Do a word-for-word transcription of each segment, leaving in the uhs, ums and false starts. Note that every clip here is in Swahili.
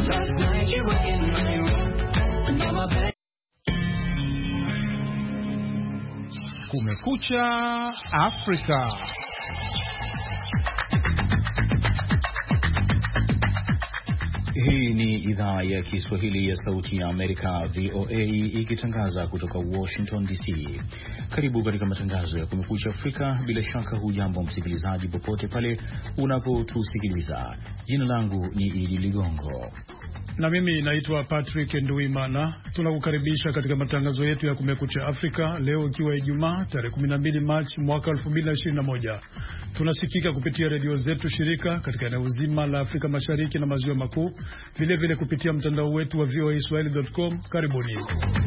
Last night you were in my room. Now my bed. Kumekucha Afrika. Hii ni idhaa ya Kiswahili ya Sauti ya Amerika, V O A, ikitangaza kutoka Washington D C. Karibu katika matangazo ya Kumekucha Afrika. Bila shaka hujambo msikilizaji popote pale unapotusikiliza. Jina langu ni Idi Ligongo. Na mimi naitwa Patrick Nduimana. Tunakukaribisha katika matangazo yetu ya Kumekucha Afrika leo ikiwa Ijumaa tarehe kumi na mbili Machi mwaka elfu mbili na ishirini na moja. Tunasikika kupitia redio zetu shirika katika eneo zima la Afrika Mashariki na Maziwa Makuu, vile vile kupitia mtandao wetu wa v o a swahili dot com. Karibuni.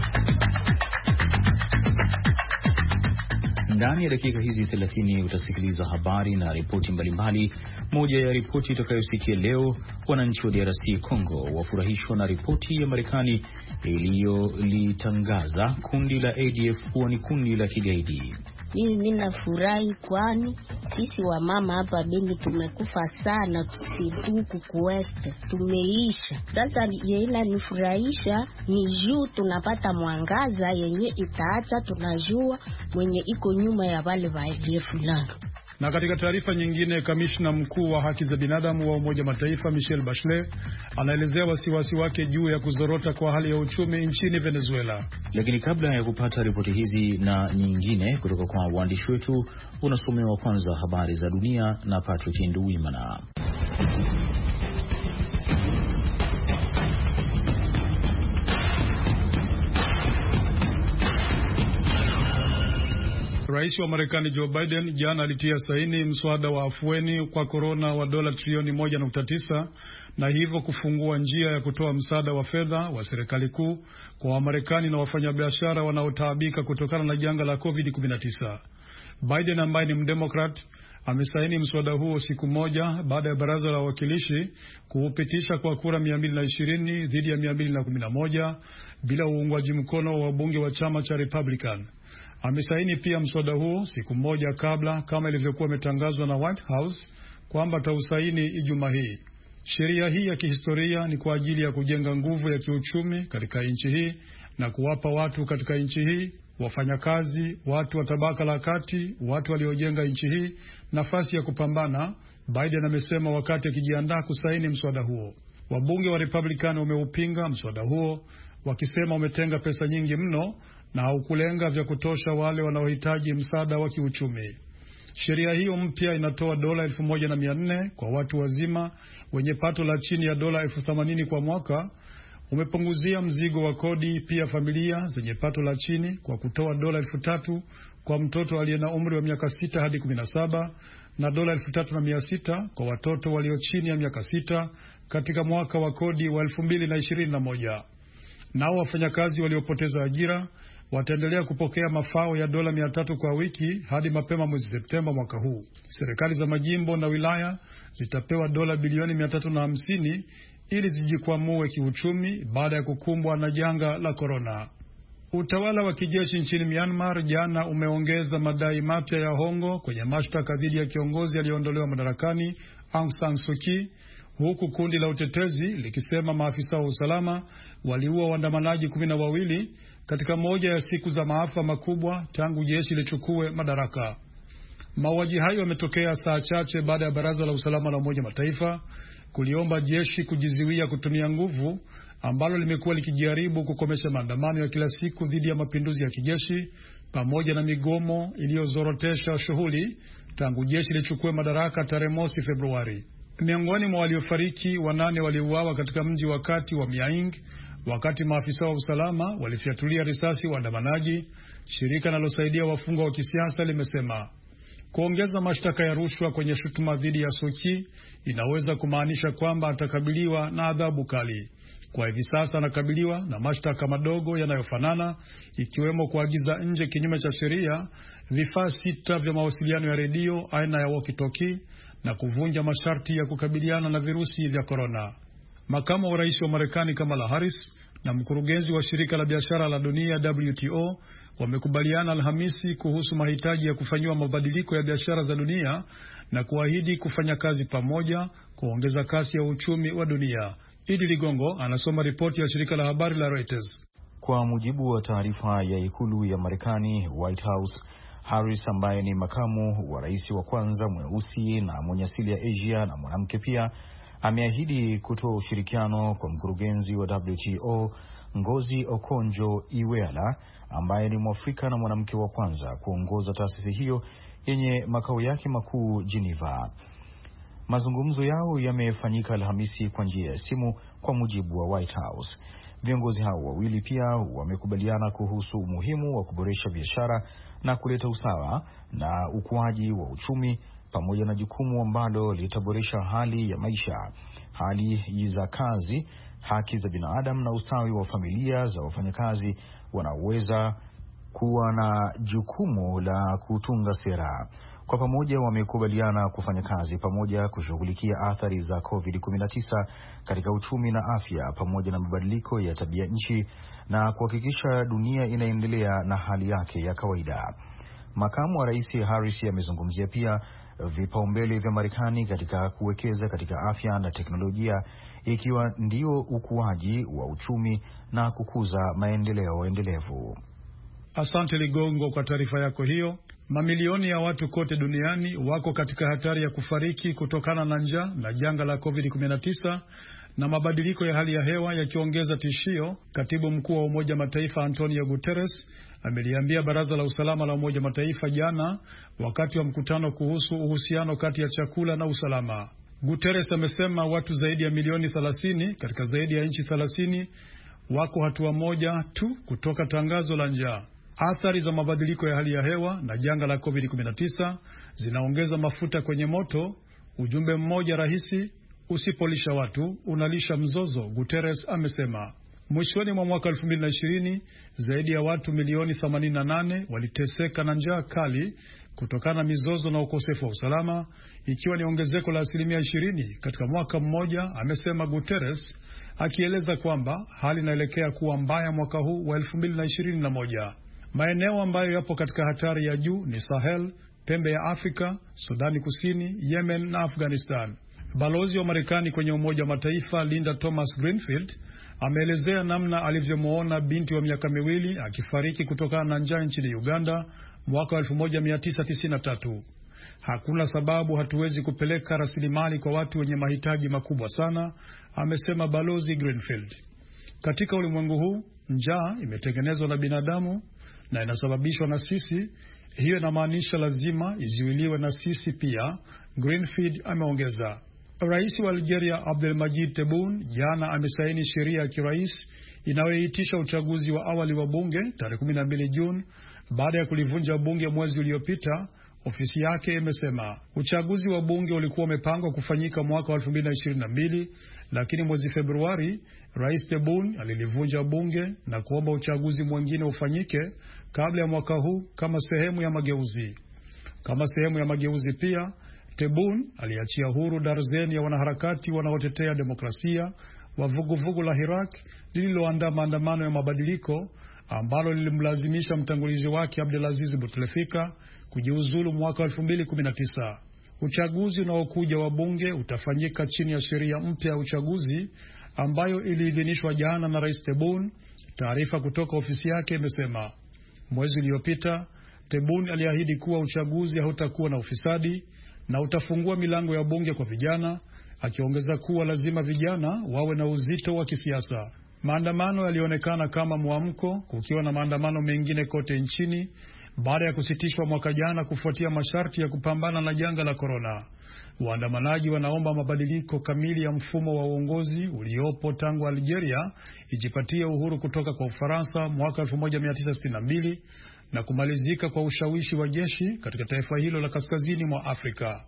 Ndani ya dakika hizi thelathini utasikiliza habari na ripoti mbalimbali. Moja ya ripoti itakayosikia leo, wananchi wa D R C Congo wafurahishwa na ripoti ya Marekani iliyolitangaza kundi la A D F kuwa ni kundi la kigaidi. Mimi ninafurahi kwani sisi wa mama hapa Beni tumekufa sana, kusituku kuweste tumeisha. Sasa yeye nifurahisha ni juu tunapata mwangaza yenye itaacha tunajua mwenye iko nyuma ya wale wa A D F fulani. Na katika taarifa nyingine, kamishna mkuu wa haki za binadamu wa Umoja Mataifa Michelle Bachelet anaelezea wasiwasi wake juu ya kuzorota kwa hali ya uchumi nchini Venezuela. Lakini kabla ya kupata ripoti hizi na nyingine kutoka kwa waandishi wetu, unasomewa kwanza habari za dunia na Patrick Nduwimana. Rais wa Marekani Joe Biden jana alitia saini mswada wa afueni kwa korona wa dola trilioni moja nukta tisa na hivyo kufungua njia ya kutoa msaada wa fedha wa serikali kuu kwa Wamarekani na wafanyabiashara wanaotaabika kutokana na janga la covid kumi na tisa. Biden ambaye ni mdemokrat amesaini mswada huo siku moja baada ya baraza la wawakilishi kuupitisha kwa kura mia mbili na ishirini dhidi ya mia mbili na kumi na moja bila uungwaji mkono wa wabunge wa chama cha Republican. Amesaini pia mswada huo siku moja kabla, kama ilivyokuwa imetangazwa na White House kwamba tausaini Ijumaa hii. Sheria hii ya kihistoria ni kwa ajili ya kujenga nguvu ya kiuchumi katika nchi hii na kuwapa watu katika nchi hii, wafanyakazi, watu wa tabaka la kati, watu waliojenga nchi hii nafasi ya kupambana, Biden amesema wakati akijiandaa kusaini mswada huo. Wabunge wa Republican wameupinga mswada huo wakisema umetenga pesa nyingi mno na haukulenga vya kutosha wale wanaohitaji msaada wa kiuchumi. Sheria hiyo mpya inatoa dola elfu moja na mia nne kwa watu wazima wenye pato la chini ya dola elfu themanini kwa mwaka. Umepunguzia mzigo wa kodi pia familia zenye pato la chini kwa kutoa dola elfu tatu kwa mtoto aliye na umri wa miaka sita hadi kumi na saba na dola elfu tatu na mia sita kwa watoto walio chini ya miaka sita katika mwaka wa kodi wa elfu mbili na ishirini na moja. Nao wafanyakazi waliopoteza ajira wataendelea kupokea mafao ya dola mia tatu kwa wiki hadi mapema mwezi Septemba mwaka huu. Serikali za majimbo na wilaya zitapewa dola bilioni mia tatu na hamsini ili zijikwamue kiuchumi baada ya kukumbwa na janga la korona. Utawala wa kijeshi nchini Myanmar jana umeongeza madai mapya ya hongo kwenye mashtaka dhidi ya kiongozi aliyeondolewa madarakani Aung San Suu Kyi, huku kundi la utetezi likisema maafisa wa usalama waliua waandamanaji kumi na wawili katika moja ya siku za maafa makubwa tangu jeshi lichukue madaraka. Mauaji hayo yametokea saa chache baada ya baraza la usalama la Umoja Mataifa kuliomba jeshi kujizuia kutumia nguvu, ambalo limekuwa likijaribu kukomesha maandamano ya kila siku dhidi ya mapinduzi ya kijeshi pamoja na migomo iliyozorotesha shughuli tangu jeshi lichukue madaraka tarehe mosi Februari. Miongoni mwa waliofariki, wanane waliuawa katika mji wa kati wa Miaing wakati maafisa wa usalama walifyatulia risasi waandamanaji, shirika linalosaidia wafungwa wa kisiasa limesema. Kuongeza mashtaka ya rushwa kwenye shutuma dhidi ya Suu Kyi inaweza kumaanisha kwamba atakabiliwa na adhabu kali. Kwa hivi sasa anakabiliwa na mashtaka madogo yanayofanana, ikiwemo kuagiza nje kinyume cha sheria vifaa sita vya mawasiliano ya redio aina ya walkie-talkie na kuvunja masharti ya kukabiliana na virusi vya korona. Makamu wa rais wa Marekani Kamala Harris na mkurugenzi wa shirika la biashara la dunia W T O wamekubaliana Alhamisi kuhusu mahitaji ya kufanyiwa mabadiliko ya biashara za dunia na kuahidi kufanya kazi pamoja kuongeza kasi ya uchumi wa dunia. Idi Ligongo anasoma ripoti ya shirika la habari la Reuters. Kwa mujibu wa taarifa ya ikulu ya Marekani, White House, Harris ambaye ni makamu wa rais wa kwanza mweusi na mwenye asili ya Asia na mwanamke pia, ameahidi kutoa ushirikiano kwa mkurugenzi wa W H O Ngozi Okonjo-Iweala ambaye ni Mwafrika na mwanamke wa kwanza kuongoza taasisi hiyo yenye makao yake makuu Geneva. Mazungumzo yao yamefanyika Alhamisi kwa njia ya simu kwa mujibu wa White House. Viongozi hao wawili pia wamekubaliana kuhusu umuhimu wa kuboresha biashara na kuleta usawa na ukuaji wa uchumi, pamoja na jukumu ambalo litaboresha hali ya maisha, hali za kazi, haki za binadamu na ustawi wa familia za wafanyakazi wanaoweza kuwa na jukumu la kutunga sera. Kwa pamoja wamekubaliana kufanya kazi pamoja kushughulikia athari za covid kumi na tisa katika uchumi na afya, pamoja na mabadiliko ya tabia nchi, na kuhakikisha dunia inaendelea na hali yake ya kawaida. Makamu wa Rais Harris amezungumzia pia vipaumbele vya Marekani katika kuwekeza katika afya na teknolojia, ikiwa ndio ukuaji wa uchumi na kukuza maendeleo endelevu. Asante Ligongo kwa taarifa yako hiyo. Mamilioni ya watu kote duniani wako katika hatari ya kufariki kutokana na njaa na janga la covid kumi na tisa na mabadiliko ya hali ya hewa yakiongeza tishio. Katibu mkuu wa Umoja Mataifa Antonio Guterres ameliambia Baraza la Usalama la Umoja Mataifa jana wakati wa mkutano kuhusu uhusiano kati ya chakula na usalama. Guterres amesema watu zaidi ya milioni thelathini katika zaidi ya nchi thelathini wako hatua moja tu kutoka tangazo la njaa. Athari za mabadiliko ya hali ya hewa na janga la covid kumi na tisa zinaongeza mafuta kwenye moto. Ujumbe mmoja rahisi: usipolisha watu unalisha mzozo, Guterres amesema. Mwishoni mwa mwaka elfu mbili na ishirini zaidi ya watu milioni themanini na nane waliteseka na njaa kali kutokana na mizozo na ukosefu wa usalama, ikiwa ni ongezeko la asilimia ishirini katika mwaka mmoja, amesema Guterres, akieleza kwamba hali inaelekea kuwa mbaya mwaka huu wa elfu mbili na ishirini na moja. Maeneo ambayo yapo katika hatari ya juu ni Sahel, pembe ya Afrika, Sudani Kusini, Yemen na Afghanistan. Balozi wa Marekani kwenye Umoja wa Mataifa Linda Thomas Greenfield ameelezea namna alivyomuona binti wa miaka miwili akifariki kutokana na njaa nchini Uganda mwaka elfu moja mia tisa tisini na tatu. Hakuna sababu hatuwezi kupeleka rasilimali kwa watu wenye mahitaji makubwa sana, amesema Balozi Greenfield. Katika ulimwengu huu, njaa imetengenezwa na binadamu na inasababishwa na sisi. Hiyo inamaanisha lazima iziwiliwe na sisi pia, Greenfield ameongeza. Rais wa Algeria Abdelmadjid Tebboune jana amesaini sheria ya kirais inayoitisha uchaguzi wa awali wa bunge tarehe kumi na mbili Juni baada ya kulivunja bunge mwezi uliopita. Ofisi yake imesema uchaguzi wa bunge ulikuwa umepangwa kufanyika mwaka wa elfu mbili na ishirini na mbili, lakini mwezi Februari Rais Tebboune alilivunja bunge na kuomba uchaguzi mwingine ufanyike kabla ya mwaka huu kama sehemu ya mageuzi. Kama sehemu ya mageuzi pia, Tebboune aliachia huru darzeni ya wanaharakati wanaotetea demokrasia wa vuguvugu la Hirak lililoandaa maandamano ya mabadiliko ambalo lilimlazimisha mtangulizi wake Abdelaziz Bouteflika kujiuzulu mwaka elfu mbili kumi na tisa. Uchaguzi unaokuja wa bunge utafanyika chini ya sheria mpya ya uchaguzi ambayo iliidhinishwa jana na Rais Tebboune, taarifa kutoka ofisi yake imesema. Mwezi uliopita Tebboune aliahidi kuwa uchaguzi hautakuwa na ufisadi na utafungua milango ya bunge kwa vijana, akiongeza kuwa lazima vijana wawe na uzito wa kisiasa. Maandamano yalionekana kama mwamko, kukiwa na maandamano mengine kote nchini baada ya kusitishwa mwaka jana kufuatia masharti ya kupambana na janga la korona. Waandamanaji wanaomba mabadiliko kamili ya mfumo wa uongozi uliopo tangu Algeria ijipatie uhuru kutoka kwa Ufaransa mwaka elfu moja mia tisa sitini na mbili na kumalizika kwa ushawishi wa jeshi katika taifa hilo la kaskazini mwa Afrika.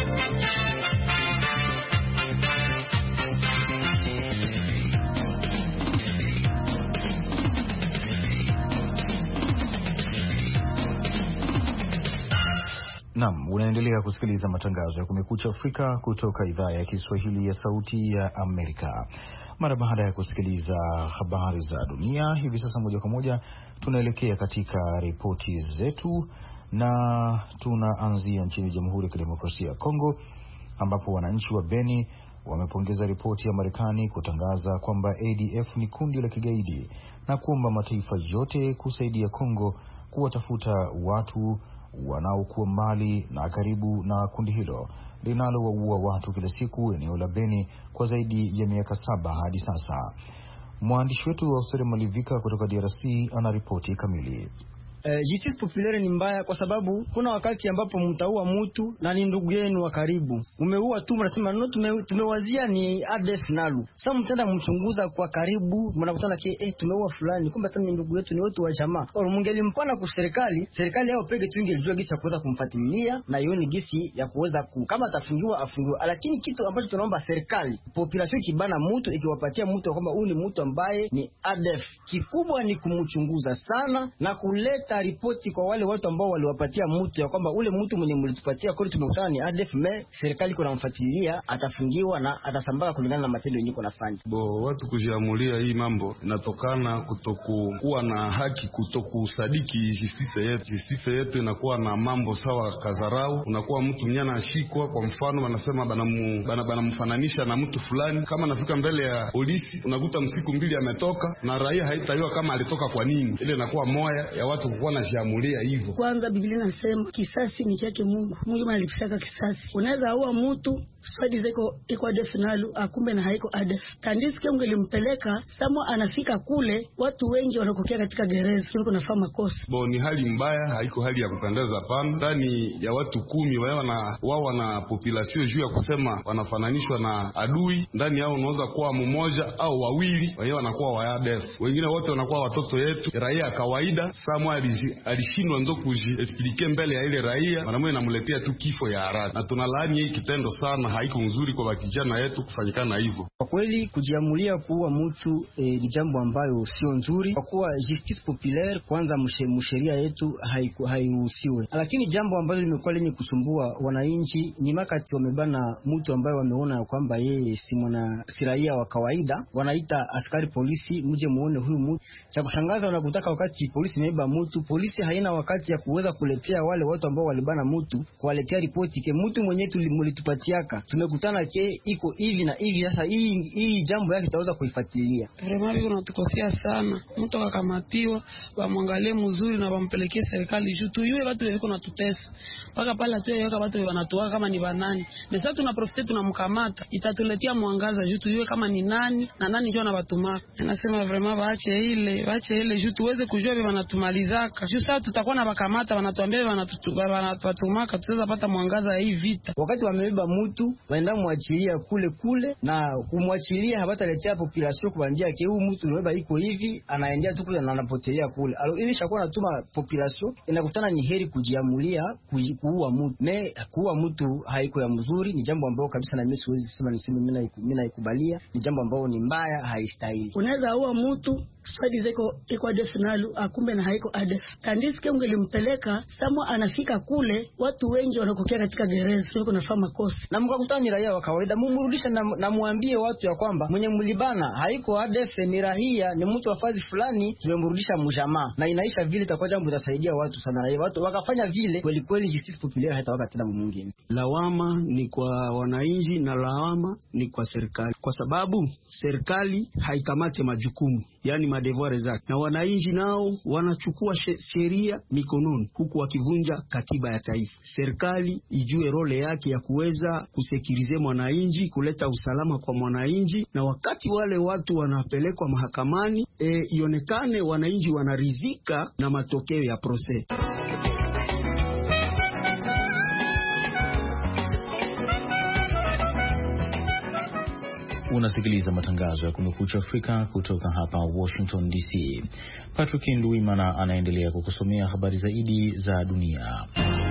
Naam, unaendelea kusikiliza matangazo ya Kumekucha Afrika kutoka idhaa ya Kiswahili ya Sauti ya Amerika. Mara baada ya kusikiliza habari za dunia, hivi sasa moja kwa moja tunaelekea katika ripoti zetu, na tunaanzia nchini Jamhuri ya Kidemokrasia ya Kongo ambapo wananchi wa Beni wamepongeza ripoti ya Marekani kutangaza kwamba A D F ni kundi la kigaidi na kuomba mataifa yote kusaidia Kongo kuwatafuta watu wanaokuwa mbali na karibu na kundi hilo linalowaua watu kila siku eneo la Beni kwa zaidi ya miaka saba hadi sasa. Mwandishi wetu wa Australia Malivika kutoka D R C anaripoti kamili. Uh, justice populaire ni mbaya kwa sababu kuna wakati ambapo mtaua mtu na ni ndugu yenu wa karibu. Umeua tu mnasema no tume, tumewazia ni A D F nalu. Sasa mtenda mchunguza kwa karibu, mnakutana ke eh tumeua fulani kumbe hata ni ndugu yetu, ni watu wa jamaa. Au mngelimpana kwa serikali, serikali yao peke tu ingelijua gisi ya kuweza kumfuatilia na hiyo ni gisi ya kuweza ku, kama atafungiwa afungiwe. Lakini kitu ambacho tunaomba serikali, population kibana mtu ikiwapatia mtu kwamba huyu ni mtu ambaye ni A D F, kikubwa ni kumchunguza sana na kuleta ripoti kwa wale watu ambao waliwapatia mtu ya kwamba ule mtu mwenye mlitupatia kweli tumekutana ni A D F, me serikali kuna mfuatilia, atafungiwa na atasambaka kulingana na matendo yenyewe kunafanya. Bo watu kujiamulia hii mambo inatokana kutokuwa na haki, kutokusadiki justice yetu. Justice yetu inakuwa na mambo sawa kazarau. Unakuwa mtu mnyana ashikwa, kwa mfano wanasema banamu bana banamfananisha na mtu fulani, kama nafika mbele ya polisi unakuta msiku mbili ametoka na raia haitaiwa kama alitoka kwa nini. Ile inakuwa moya ya watu kuwa na jamulia hivyo. Kwanza Biblia inasema kisasi ni chake Mungu. Mungu alifisaka kisasi. Unaweza aua mtu swadi zeko iko A D F nalu akumbe na haiko A D F. Tandisi kama ungelimpeleka Samwa anafika kule watu wengi wanakokea katika gereza. Sio kunafanya makosa. Bo ni hali mbaya, haiko hali ya kupendeza pana. Ndani ya watu kumi wao na wao na population juu ya kusema wanafananishwa na adui, ndani yao unaweza kuwa mmoja au wawili wao wanakuwa wa A D F. Wengine wote wanakuwa watoto yetu, raia kawaida. Samwa alishindwa ndo kujiexplique mbele ya ile raia, mwanamwe namletea tu kifo ya haraka. Na tunalaani hii kitendo sana, haiko nzuri kwa vijana yetu kufanyikana hivyo. Kwa kweli kujiamulia kuua mtu e, ni jambo ambayo sio nzuri, kwa kuwa justice populaire kwanza msheria yetu hairuhusiwe. Lakini jambo ambalo limekuwa lenye kusumbua wananchi ni makati wamebana mtu ambaye wameona kwamba yeye si mwana si raia wa kawaida, wanaita askari polisi mje muone huyu mtu. Cha kushangaza wanakutaka wakati polisi imeiba mtu, polisi haina wakati ya kuweza kuletea wale watu ambao walibana mtu, kuwaletea ripoti ke mtu mwenyewe tulimulitupatiaka tumekutana ke iko hivi na hivi. Sasa hii hii jambo yake tutaweza kuifuatilia. Vraiment unatukosea sana. Mtu akakamatiwa bamwangalie mzuri na bampelekee serikali juu tu yule watu wako na tutesa. Paka pala tu yeye watu wanatoa kama ni banani. Na sasa tuna profit tunamkamata. Itatuletea mwangaza juu tu yule kama ni nani na nani ndio anabatumaka. Nasema vraiment baache ile, baache ile juu tuweze kujua wewe wanatumalizaka. Juu sasa tutakuwa na bakamata wanatuambia wanatutumaka, tutaweza pata mwangaza ya hii vita. Wakati wamebeba mtu waenda mwachilia kule kule na kumwachilia habataletea population kubandia ke huyu mtu nobeba iko hivi anaendea tu kule na anapotelea kule. Alo hivi shakuwa natuma population inakutana ni heri kujiamulia kuua mtu. Me kuua mtu haiko ya mzuri, ni jambo ambalo kabisa na mimi siwezi sema niseme mimi naikubalia, ni jambo ambalo ni mbaya, haistahili. Unaweza ua mtu swadi zeko iko A D F nalu akumbe na haiko A D F. Tandisi kama ungelimpeleka Samwa anafika kule watu wengi wanakokea katika gereza. Sio kunafanya makosa. Na mkakutana ni raia wa kawaida, mumrudisha na, na muambie watu ya kwamba mwenye mlibana haiko A D F, ni raia, ni mtu wa fazi fulani, tumemrudisha mjamaa. Na inaisha vile itakuwa jambo litasaidia watu sana. Raia watu wakafanya vile kweli kweli, justice populaire haitawaka tena mwingine. Lawama ni kwa wananchi na lawama ni kwa serikali, kwa sababu serikali haikamate majukumu, yani madevoir zake, na wananchi nao wanachukua sheria mikononi huku wakivunja katiba ya taifa. Serikali ijue role yake ya kuweza kusekirize mwananchi, kuleta usalama kwa mwananchi, na wakati wale watu wanapelekwa mahakamani e, ionekane wananchi wanaridhika na matokeo ya process. Unasikiliza matangazo ya Kumekucha Afrika kutoka hapa Washington D C. Patrick Nduwimana anaendelea kukusomea habari zaidi za dunia.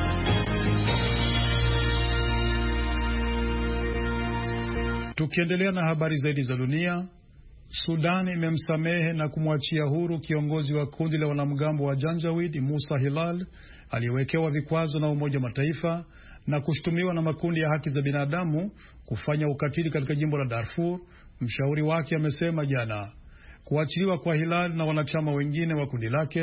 Tukiendelea na habari zaidi za dunia, Sudan imemsamehe na kumwachia huru kiongozi wa kundi la wanamgambo wa Janjaweed Musa Hilal aliyewekewa vikwazo na Umoja Mataifa na kushtumiwa na makundi ya haki za binadamu kufanya ukatili katika jimbo la Darfur. Mshauri wake amesema jana. Kuachiliwa kwa Hilal na wanachama wengine wa kundi lake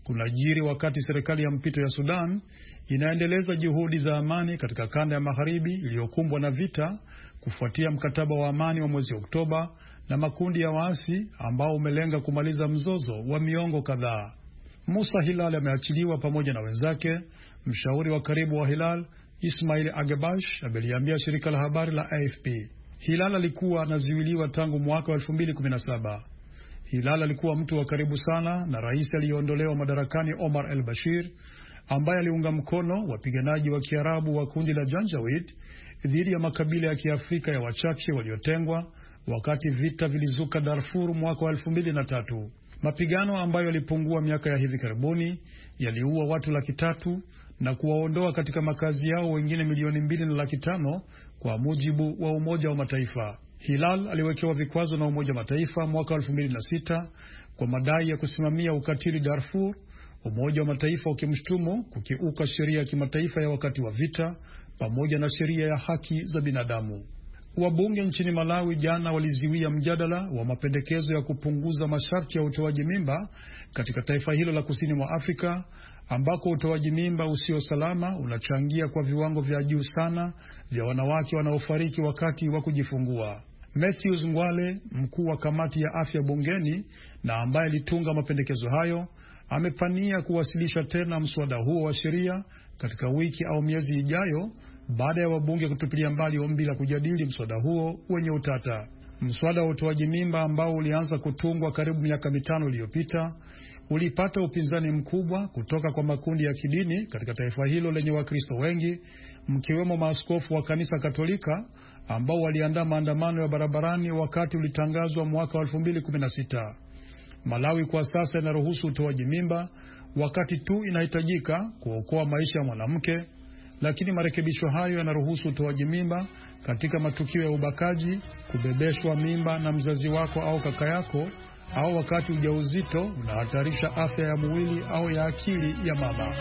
kunajiri wakati serikali ya mpito ya Sudan inaendeleza juhudi za amani katika kanda ya magharibi iliyokumbwa na vita kufuatia mkataba wa amani wa mwezi Oktoba na makundi ya waasi ambao umelenga kumaliza mzozo wa miongo kadhaa. Musa Hilal ameachiliwa pamoja na wenzake. Mshauri wa karibu wa Hilal, Ismail Agebash, ameliambia shirika la habari la A F P. Hilal alikuwa anaziwiliwa tangu mwaka wa elfu mbili kumi na saba. Hilal alikuwa mtu wa karibu sana na rais aliyeondolewa madarakani Omar el-Bashir, ambaye aliunga mkono wapiganaji wa Kiarabu wa kundi la Janjaweed dhidi ya makabila ya Kiafrika ya wachache waliotengwa wakati vita vilizuka Darfur mwaka wa elfu mbili na tatu. Mapigano ambayo yalipungua miaka ya hivi karibuni yaliua watu laki tatu na kuwaondoa katika makazi yao wengine milioni mbili na laki tano kwa mujibu wa Umoja wa Mataifa. Hilal aliwekewa vikwazo na Umoja wa Mataifa mwaka elfu mbili na sita kwa madai ya kusimamia ukatili Darfur, Umoja wa Mataifa ukimshtumu kukiuka sheria ya kimataifa ya wakati wa vita pamoja na sheria ya haki za binadamu. Wabunge nchini Malawi jana waliziwia mjadala wa mapendekezo ya kupunguza masharti ya utoaji mimba katika taifa hilo la kusini mwa Afrika, ambako utoaji mimba usio salama unachangia kwa viwango vya juu sana vya wanawake wanaofariki wakati wa kujifungua. Matthews Ngwale, mkuu wa kamati ya afya bungeni na ambaye alitunga mapendekezo hayo, amepania kuwasilisha tena mswada huo wa sheria katika wiki au miezi ijayo baada ya wabunge kutupilia mbali ombi la kujadili mswada huo wenye utata. Mswada wa utoaji mimba ambao ulianza kutungwa karibu miaka mitano iliyopita ulipata upinzani mkubwa kutoka kwa makundi ya kidini katika taifa hilo lenye Wakristo wengi, mkiwemo maaskofu wa kanisa Katolika ambao waliandaa maandamano ya barabarani wakati ulitangazwa mwaka wa elfu mbili kumi na sita. Malawi kwa sasa inaruhusu utoaji mimba wakati tu inahitajika kuokoa maisha ya mwanamke, lakini marekebisho hayo yanaruhusu utoaji mimba katika matukio ya ubakaji, kubebeshwa mimba na mzazi wako au kaka yako, au wakati ujauzito unahatarisha afya ya mwili au ya akili ya mama.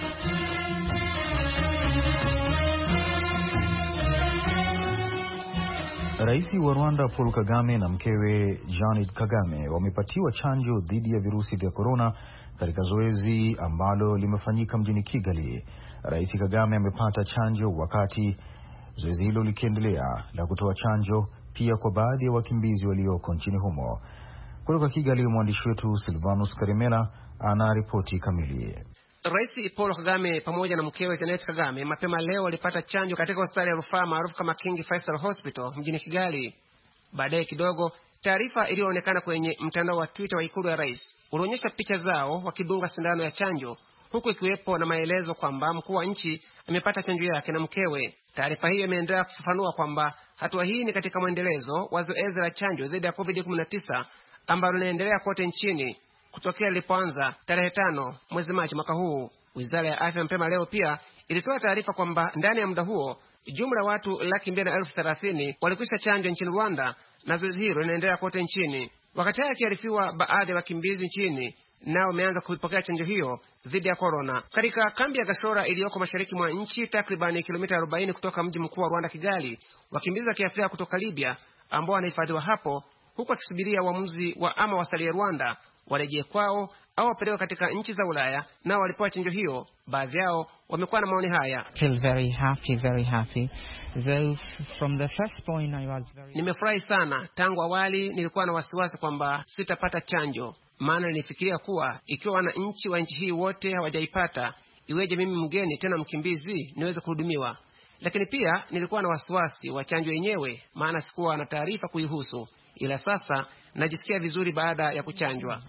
Rais wa Rwanda Paul Kagame na mkewe Janet Kagame wamepatiwa chanjo dhidi ya virusi vya korona katika zoezi ambalo limefanyika mjini Kigali. Rais Kagame amepata chanjo wakati zoezi hilo likiendelea la kutoa chanjo pia kwa baadhi ya wakimbizi walioko nchini humo. Kutoka Kigali, mwandishi wetu Silvanus Karimela ana ripoti kamili. Rais Paul Kagame pamoja na mkewe Janet Kagame mapema leo walipata chanjo katika hospitali ya rufaa maarufu kama King Faisal Hospital mjini Kigali. Baadaye kidogo, taarifa iliyoonekana kwenye mtandao wa Twitter wa ikulu ya rais ulionyesha picha zao wakidunga sindano ya chanjo, huku ikiwepo na maelezo kwamba mkuu wa nchi amepata chanjo yake na mkewe. Taarifa hiyo imeendelea kufafanua kwamba hatua hii ni katika mwendelezo wa zoezi la chanjo dhidi ya covid kumi na tisa ambalo linaendelea kote nchini kutokea lilipoanza tarehe tano mwezi Machi mwaka huu. Wizara ya Afya mapema leo pia ilitoa taarifa kwamba ndani ya muda huo jumla watu laki mbili na elfu thelathini walikwisha chanjo nchini Rwanda, na zoezi hilo linaendelea kote nchini. Wakati haya kiarifiwa, baadhi ya wakimbizi nchini nao wameanza kuipokea chanjo hiyo dhidi ya corona. Katika kambi ya Gashora iliyoko mashariki mwa nchi takriban kilomita arobaini kutoka mji mkuu wa Rwanda Kigali, wakimbizi wa Kiafrika kutoka Libya ambao wanahifadhiwa hapo huku akisubiria uamuzi wa ama wasalie Rwanda, warejee kwao au wapelekwe katika nchi za Ulaya, nao walipewa chanjo hiyo. Baadhi yao wamekuwa na maoni haya. Feel very happy, very happy. So from the first point I was very Nimefurahi sana. Tangu awali nilikuwa na wasiwasi kwamba sitapata chanjo, maana nilifikiria kuwa ikiwa wananchi wa nchi hii wote hawajaipata, iweje mimi mgeni tena mkimbizi niweze kuhudumiwa? Lakini pia nilikuwa na wasiwasi wa chanjo yenyewe, maana sikuwa na taarifa kuihusu. Ila sasa najisikia vizuri baada ya kuchanjwa.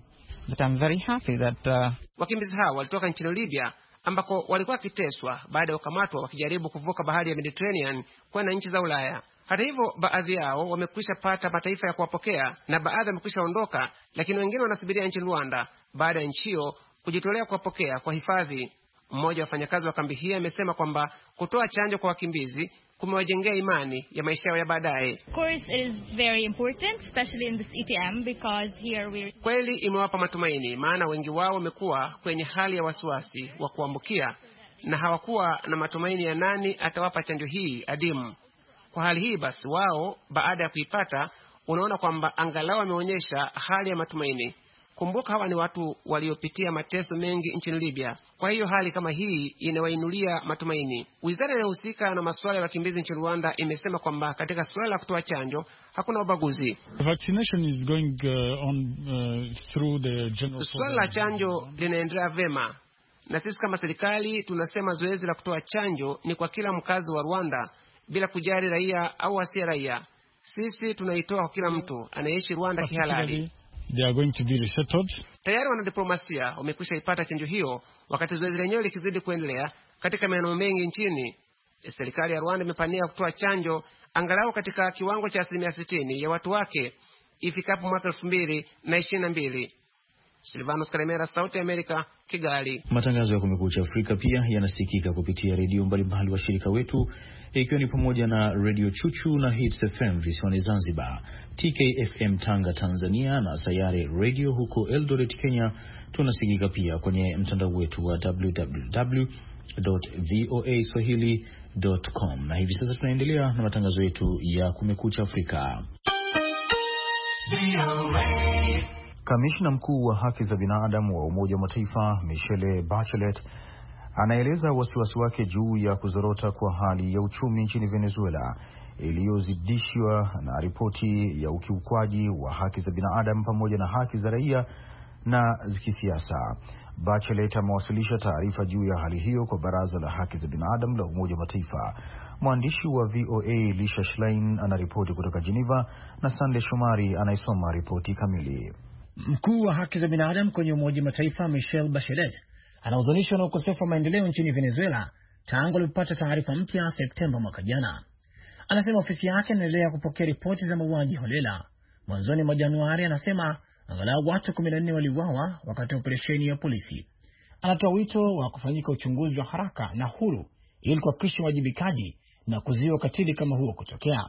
But I'm very happy that uh... wakimbizi hao walitoka nchini Libya ambako walikuwa wakiteswa baada ya kukamatwa wakijaribu kuvuka bahari ya Mediterranean kwenda nchi za Ulaya. Hata hivyo, baadhi yao wamekwisha pata mataifa ya kuwapokea na baadhi wamekwisha ondoka, lakini wengine wanasubiria nchini Rwanda baada ya nchi hiyo kujitolea kuwapokea kwa hifadhi. Mmoja wa wafanyakazi wa kambi hii amesema kwamba kutoa chanjo kwa wakimbizi kumewajengea imani ya maisha yao ya baadaye. Of course it is very important, especially in this E T M, because here we Kweli imewapa matumaini, maana wengi wao wamekuwa kwenye hali ya wasiwasi wa kuambukia na hawakuwa na matumaini ya nani atawapa chanjo hii adimu. Kwa hali hii basi, wao baada ya kuipata, unaona kwamba angalau wameonyesha hali ya matumaini. Kumbuka hawa ni watu waliopitia mateso mengi nchini Libya. Kwa hiyo hali kama hii inawainulia matumaini. Wizara inayohusika na masuala ya wakimbizi nchini Rwanda imesema kwamba katika suala la kutoa chanjo hakuna ubaguzi. Vaccination is going uh, on uh, through the general. Suala la chanjo linaendelea vema. Na sisi kama serikali tunasema zoezi la kutoa chanjo ni kwa kila mkazi wa Rwanda bila kujali raia au asiye raia. Sisi tunaitoa kwa kila mtu anayeishi Rwanda kihalali. They are going to be resettled. Tayari wanadiplomasia wamekwisha ipata chanjo hiyo wakati zoezi lenyewe likizidi kuendelea katika maeneo mengi nchini. Serikali ya Rwanda imepania kutoa chanjo angalau katika kiwango cha asilimia sitini ya watu wake ifikapo mwaka elfu mbili na ishirini na mbili. Silvanos Karemera, Sauti ya Amerika, Kigali. Matangazo ya Kumekucha Afrika pia yanasikika kupitia redio mbalimbali wa shirika wetu, ikiwa ni pamoja na Radio Chuchu na Hits F M visiwani Zanzibar, T K F M Tanga Tanzania, na Sayare Radio huko Eldoret Kenya. Tunasikika pia kwenye mtandao wetu wa w w w dot voa swahili dot com. Na hivi sasa tunaendelea na matangazo yetu ya Kumekucha Afrika. Kamishna mkuu wa haki za binadamu wa Umoja wa Mataifa Michelle Bachelet anaeleza wasiwasi wake juu ya kuzorota kwa hali ya uchumi nchini Venezuela iliyozidishwa na ripoti ya ukiukwaji wa haki za binadamu pamoja na haki za raia na kisiasa. Bachelet amewasilisha taarifa juu ya hali hiyo kwa Baraza la Haki za Binadamu la Umoja wa Mataifa. Mwandishi wa V O A Lisha Schlein anaripoti kutoka Geneva na Sande Shomari anaisoma ripoti kamili. Mkuu wa haki za binadamu kwenye Umoja wa Mataifa Michelle Bachelet anahuzunishwa na ukosefu wa maendeleo nchini Venezuela tangu alipopata taarifa mpya Septemba mwaka jana. Anasema ofisi yake inaendelea kupokea ripoti za mauaji holela. Mwanzoni mwa Januari anasema angalau watu kumi na nne waliuawa wakati wa operesheni ya polisi. Anatoa wito wa kufanyika uchunguzi wa haraka na huru ili kuhakikisha wajibikaji na kuzuia ukatili kama huo kutokea.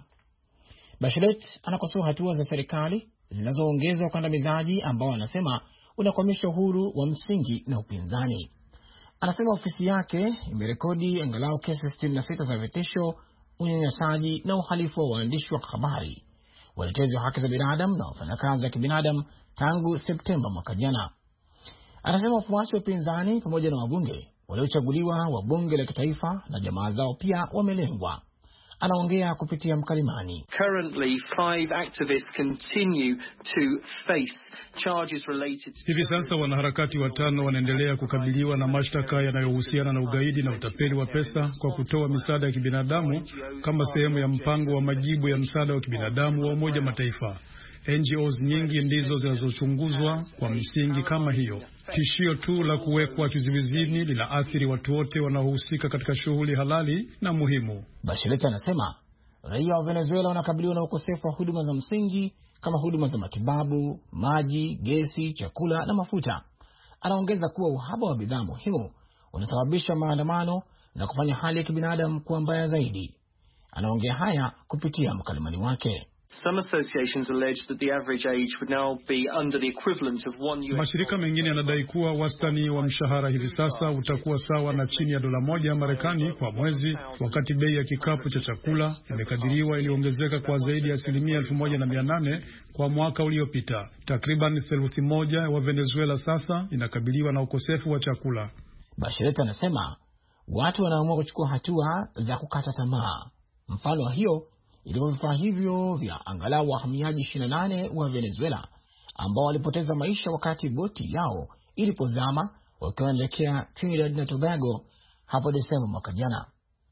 Bachelet anakosoa hatua za serikali zinazoongeza ukandamizaji ambao anasema unakwamisha uhuru wa msingi na upinzani. Anasema ofisi yake imerekodi angalau kesi sitini na sita za vitisho, unyanyasaji na uhalifu wa waandishi wa habari, watetezi wa haki za binadamu na wafanyakazi wa kibinadamu tangu Septemba mwaka jana. Anasema wafuasi wa upinzani pamoja na wabunge waliochaguliwa wa bunge la kitaifa na jamaa zao pia wamelengwa. Anaongea kupitia mkalimani. Currently five activists continue to face charges related to... Hivi sasa wanaharakati watano wanaendelea kukabiliwa na mashtaka yanayohusiana na ugaidi na utapeli wa pesa kwa kutoa misaada ya kibinadamu kama sehemu ya mpango wa majibu ya msaada wa kibinadamu wa Umoja Mataifa. N G Os nyingi ndizo zinazochunguzwa kwa misingi kama hiyo. Tishio tu la kuwekwa kizuizini linaathiri watu wote wanaohusika katika shughuli halali na muhimu. Bachelet anasema raia wa Venezuela wanakabiliwa na ukosefu wa huduma za msingi kama huduma za matibabu, maji, gesi, chakula na mafuta. Anaongeza kuwa uhaba wa bidhaa muhimu unasababisha maandamano na kufanya hali ya kibinadamu kuwa mbaya zaidi. Anaongea haya kupitia mkalimani wake. Some associations allege that the average age would now be under the equivalent of one U S. Mashirika mengine yanadai kuwa wastani wa mshahara hivi sasa utakuwa sawa na chini ya dola moja ya Marekani kwa mwezi, wakati bei ya kikapu cha chakula imekadiriwa iliongezeka kwa zaidi ya asilimia elfu moja na mia nane kwa mwaka uliopita. Takriban theluthi moja wa Venezuela sasa inakabiliwa na ukosefu wa chakula. Bachelet anasema watu wanaamua kuchukua hatua za kukata tamaa. Mfano wa hiyo ilivyo vifaa hivyo vya angalau wahamiaji ishirini na nane wa Venezuela ambao walipoteza maisha wakati boti yao ilipozama wakiwa wanaelekea Trinidad na Tobago hapo Desemba mwaka jana.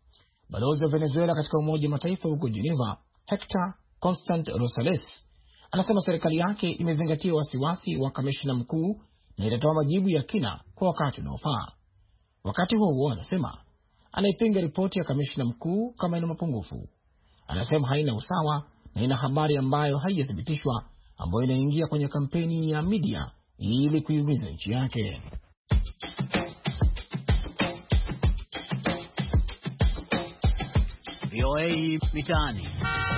Balozi wa Venezuela katika Umoja wa Mataifa huko Geneva, Hector Constant Rosales, anasema serikali yake imezingatia wasiwasi wa kamishna mkuu na itatoa majibu ya kina kwa wakati unaofaa. Wakati huo huo, anasema anaipinga ripoti ya kamishna mkuu kama ina mapungufu. Anasema haina usawa na ina habari ambayo haijathibitishwa ambayo inaingia kwenye kampeni ya media ili kuiumiza nchi yake. V O A Mitaani.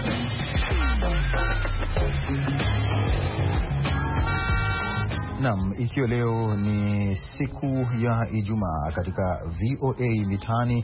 Naam, ikiwa leo ni siku ya Ijumaa, katika V O A Mitaani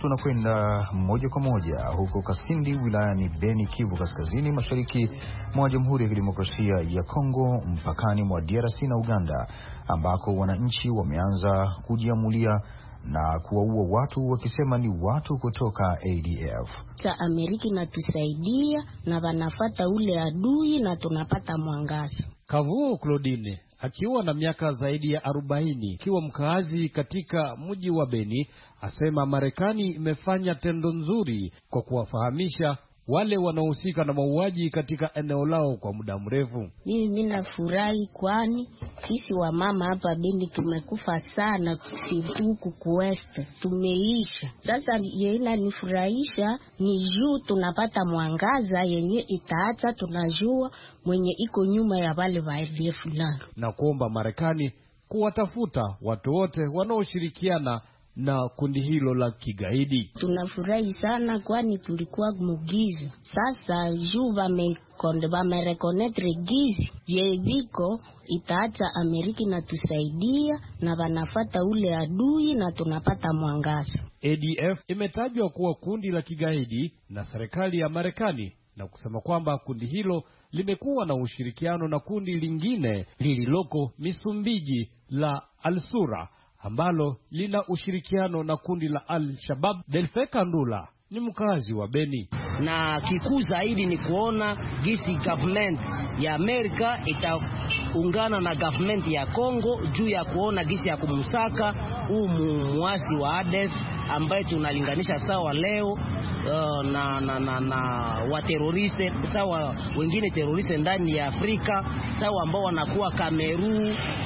tunakwenda moja kwa moja huko Kasindi wilayani Beni, Kivu Kaskazini, mashariki mwa Jamhuri ya Kidemokrasia ya Kongo, mpakani mwa D R C na Uganda, ambako wananchi wameanza kujiamulia na kuwaua watu wakisema ni watu kutoka A D F. Sa Amerika inatusaidia na wanafata ule adui na tunapata mwangaza. Kavuo Claudine akiwa na miaka zaidi ya arobaini, akiwa mkaazi katika mji wa Beni, asema Marekani imefanya tendo nzuri kwa kuwafahamisha wale wanaohusika na mauaji katika eneo lao kwa muda mrefu. Mimi mimi nafurahi kwani sisi wa mama hapa Beni tumekufa sana kusibuku kuweste. Tumeisha. Sasa yena nifurahisha ni juu tunapata mwangaza yenye itaacha tunajua mwenye iko nyuma ya wale wa A D F nalo. Na kuomba Marekani kuwatafuta watu wote wanaoshirikiana na kundi hilo la kigaidi. Tunafurahi sana kwani tulikuwa mugizi. Sasa juu wamekonde wamerekonetre gizi yeviko itaacha Amerika na tusaidia na wanafata ule adui na tunapata mwangaza. A D F imetajwa kuwa kundi la kigaidi na serikali ya Marekani, na kusema kwamba kundi hilo limekuwa na ushirikiano na kundi lingine lililoko Misumbiji la Al-Sura ambalo lina ushirikiano na kundi la Al-Shabaab. Delfeka Ndula ni mkazi wa Beni. Na kikuu zaidi ni kuona gisi government ya Amerika itaungana na government ya Kongo juu ya kuona gisi ya kumusaka huu muasi wa A D F ambaye tunalinganisha sawa leo uh, na na na, na wa teroriste sawa wengine teroriste ndani ya Afrika sawa ambao wanakuwa Kameru,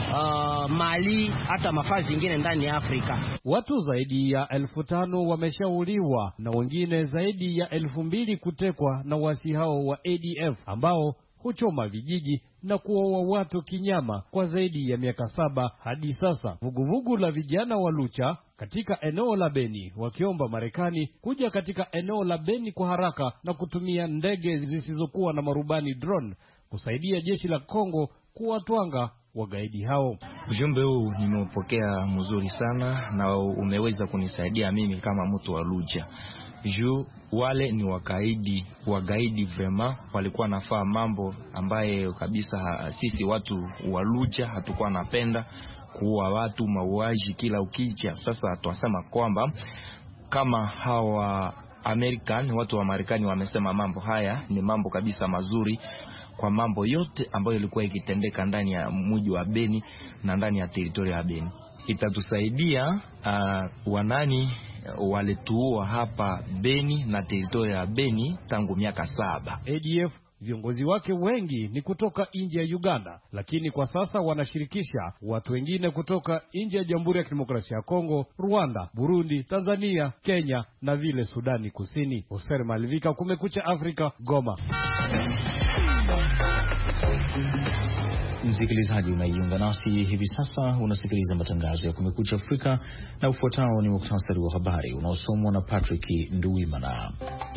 uh, Mali, hata mafazi nyingine ndani ya Afrika. Watu zaidi ya elfu tano wameshauliwa na wengine zaidi ya elfu mbili kutekwa na wasi hao wa A D F ambao huchoma vijiji na kuwaua watu kinyama kwa zaidi ya miaka saba hadi sasa. Vuguvugu la vijana wa Lucha katika eneo la Beni wakiomba Marekani kuja katika eneo la Beni kwa haraka na kutumia ndege zisizokuwa na marubani drone kusaidia jeshi la Kongo kuwatwanga wagaidi hao. Ujumbe huu nimeupokea mzuri sana na umeweza kunisaidia mimi kama mtu wa Lucha. Juu wale ni wakaidi, wagaidi vrema, walikuwa nafaa mambo ambaye kabisa sisi watu wa Lucha hatukuwa napenda, kuua watu, mauaji kila ukicha. Sasa tuwasema kwamba kama hawa American, watu wa Marekani wamesema mambo haya ni mambo kabisa mazuri kwa mambo yote ambayo ilikuwa ikitendeka ndani ya mji wa Beni na ndani ya teritoria ya Beni. Itatusaidia uh, wanani walituua hapa Beni na teritoria ya Beni tangu miaka saba. A D F viongozi wake wengi ni kutoka nje ya Uganda, lakini kwa sasa wanashirikisha watu wengine kutoka nje ya Jamhuri ya Kidemokrasia ya Kongo, Rwanda, Burundi, Tanzania, Kenya na vile Sudani Kusini. Oser Malivika, Kumekucha Afrika, Goma. Msikilizaji unaiunga nasi hivi sasa, unasikiliza matangazo ya Kumekucha Afrika, na ufuatao ni muhtasari wa habari unaosomwa na Patrick Nduwimana.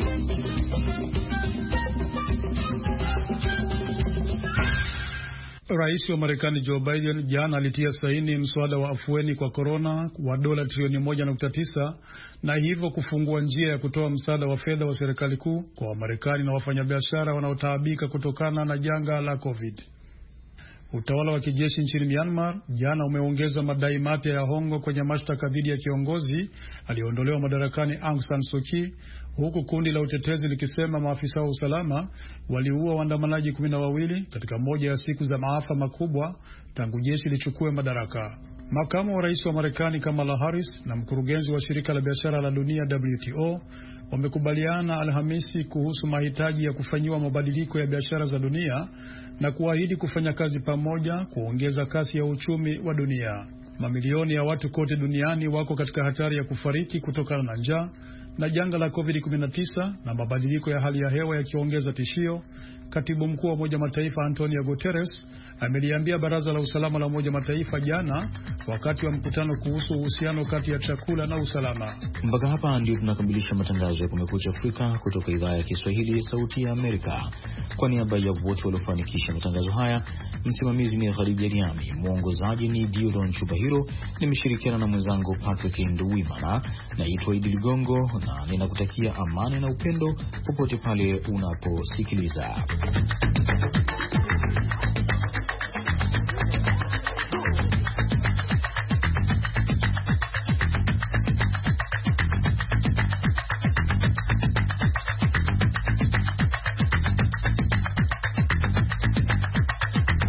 Rais wa Marekani Joe Biden jana alitia saini mswada wa afueni kwa corona wa dola trilioni moja nukta tisa na hivyo kufungua njia ya kutoa msaada wa fedha wa serikali kuu kwa Wamarekani na wafanyabiashara wanaotaabika kutokana na janga la COVID. Utawala wa kijeshi nchini Myanmar jana umeongeza madai mapya ya hongo kwenye mashtaka dhidi ya kiongozi aliondolewa madarakani Aung San Suu Kyi, huku kundi la utetezi likisema maafisa wa usalama waliua waandamanaji kumi na wawili katika moja ya siku za maafa makubwa tangu jeshi lichukue madaraka. Makamu wa rais wa Marekani Kamala Harris na mkurugenzi wa shirika la biashara la dunia W T O wamekubaliana Alhamisi kuhusu mahitaji ya kufanyiwa mabadiliko ya biashara za dunia na kuahidi kufanya kazi pamoja kuongeza kasi ya uchumi wa dunia. Mamilioni ya watu kote duniani wako katika hatari ya kufariki kutokana na njaa na janga la COVID kumi na tisa na mabadiliko ya hali ya hewa yakiongeza tishio, Katibu mkuu wa Umoja Mataifa Antonio Guterres ameliambia Baraza la Usalama la Umoja Mataifa jana wakati wa mkutano kuhusu uhusiano kati ya chakula na usalama. Mpaka hapa ndio tunakamilisha matangazo ya Kumekucha Afrika kutoka idhaa ya Kiswahili ya Sauti ya Amerika. Kwa niaba ya wote waliofanikisha matangazo haya, msimamizi ni Khadija Riami, mwongozaji ni Diodon Chubahiro, nimeshirikiana na mwenzangu Patrick Nduwimana. Naitwa Idi Ligongo na ninakutakia amani na upendo popote pale unaposikiliza.